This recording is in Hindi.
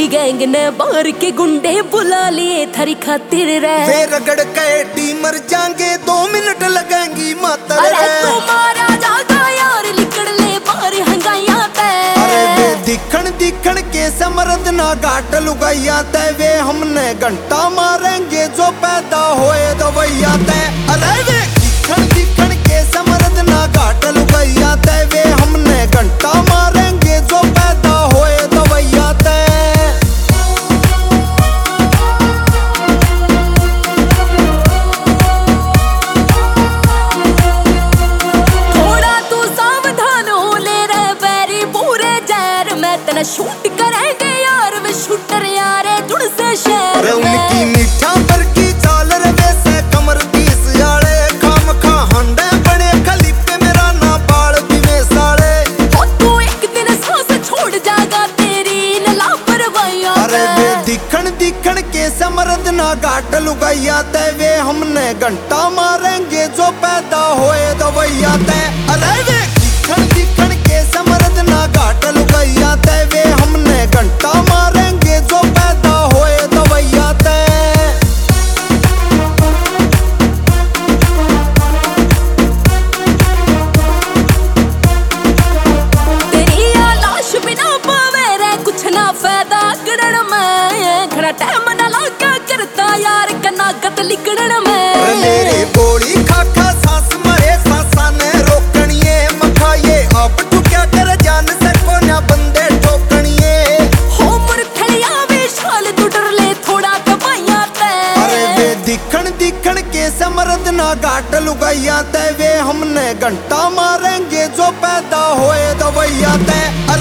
छोटी गैंग ने बाहर के गुंडे बुला लिए थारी खातिर रे। वे रगड़ के मर जाएंगे 2 मिनट लगेंगी मातर रे। अरे तू मारा जागा यार लिकड़ ले बाहर हंगाइया ते। अरे वे दिखण के समरद ना घाट लुगाइया ते। वे हमने घंटा मारेंगे जो पैदा होए दवैया ते। अरे वे दिखण के समरद ना घाट लुगाइया ते। वे हमने घंटा मारेंगे जो पैदा होए दवैया ते। थोड़ा तू सावधान हो ले रे बैरी पूरे जहर में तना शूट करेंगे यार। वे शूटर यारे जुड़ से शहर में। उनकी मीठा पर की चाल रे वैसे कमर 20 जाले। खाम खा हंडे बने खली पे मेरा ना बाल भी साले। ओ तू एक दिन सांस छोड़ जाएगा तेरी इन लापरवाहियों पे। अरे वे दिखण के समरद ना घाट लुगाइया ते। वे हमने घंटा मारेंगे जो पैदा होए दवैया ते। अरे वे दिखण के समरद ना घाट लुगाइया ते। वे हमने घंटा मारेंगे जो पैदा होए दवैया ते। तेरी लाश बिना पावे रे कुछ ना फायदा गिड़न में। खड़ा टाइम ना लागा करता यार कनागत लिकड़न में। मेरी बोली खाखा सांस मरे सांसा ने रोकणिए मखाए। आप तू क्या कर जान सको ना बंदे ठोकणिए। हो मुरथड़िया विशाल तू डर ले थोड़ा कमाइया ते। अरे वे दिखण के समरद ना घाट लुगाइया ते। वे हमने घंटा मारेंगे जो पैदा होए दवैया ते।